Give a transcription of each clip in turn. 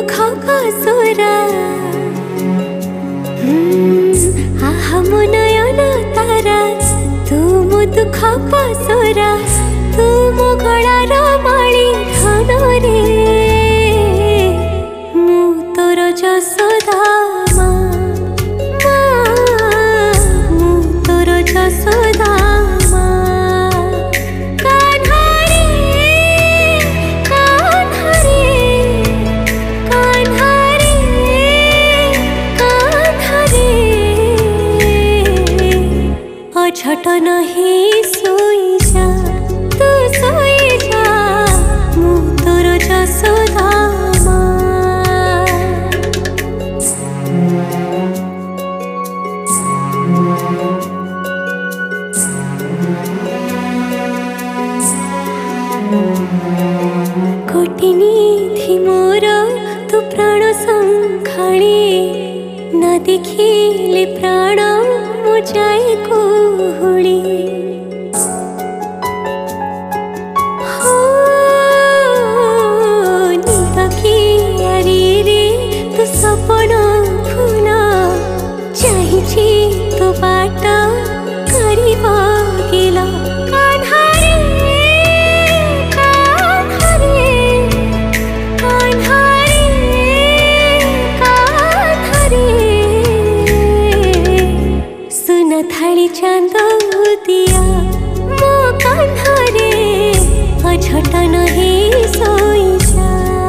दुख पासुरा आहा मो नयन तारा तू मो दुख पासुरा तू मो गଳାर माली धन रे मु तोर जसोदा मु तोर जसोदा झट नहीं सोई जा तू सोई जा मु तोर जसोदा कोटिनी थी मोर तू प्राण संखाणी न देखिले प्राण मो जाए कोहुली हो नीलकियारी रे तू सपन फूल चाहिछि तो बाट करिब गेल कान्हारे कान्हारे कान्हारे कान्हारे सुन थाली चांद दिया मो कान्हारे झट नहीं सोई जा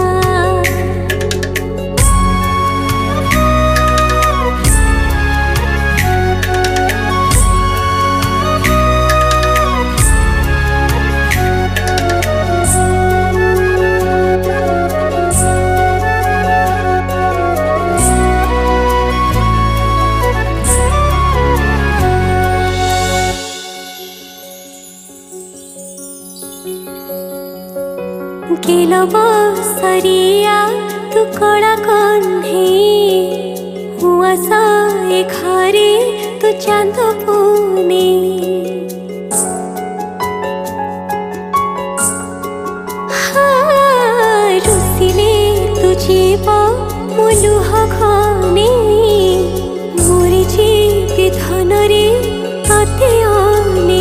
गेल बसरिया तू कड़ा कन्हे हुआ साए घरे तू चांद पुने रुसिले तू जीव मो लुह खने मोरी जीवी धन रे तते अने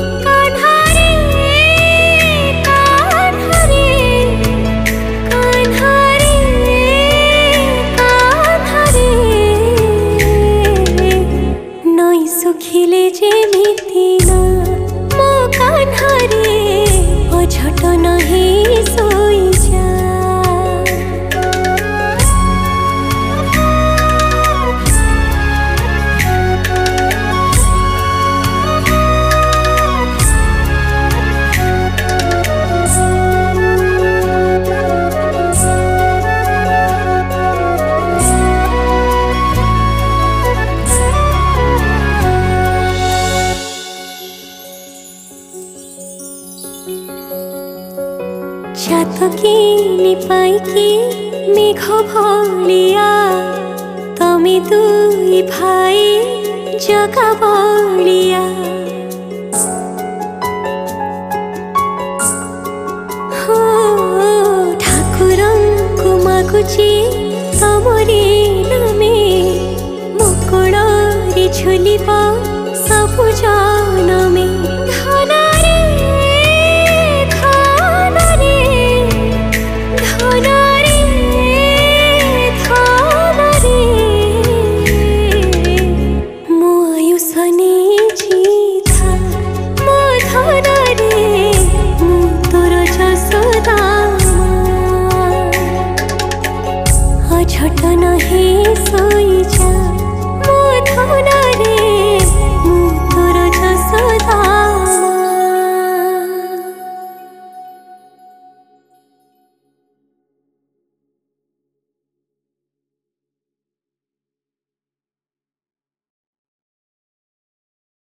सुखिले जेमिति ना मो कान्हारे झट नहीं सोई जा चातकिनी पाइकी मेघ भलिया तमे दुई भाई जगा बलिया हो ठाकुरंकु मागुची तमरी नामे मुकुड़री झुलिब सबु जन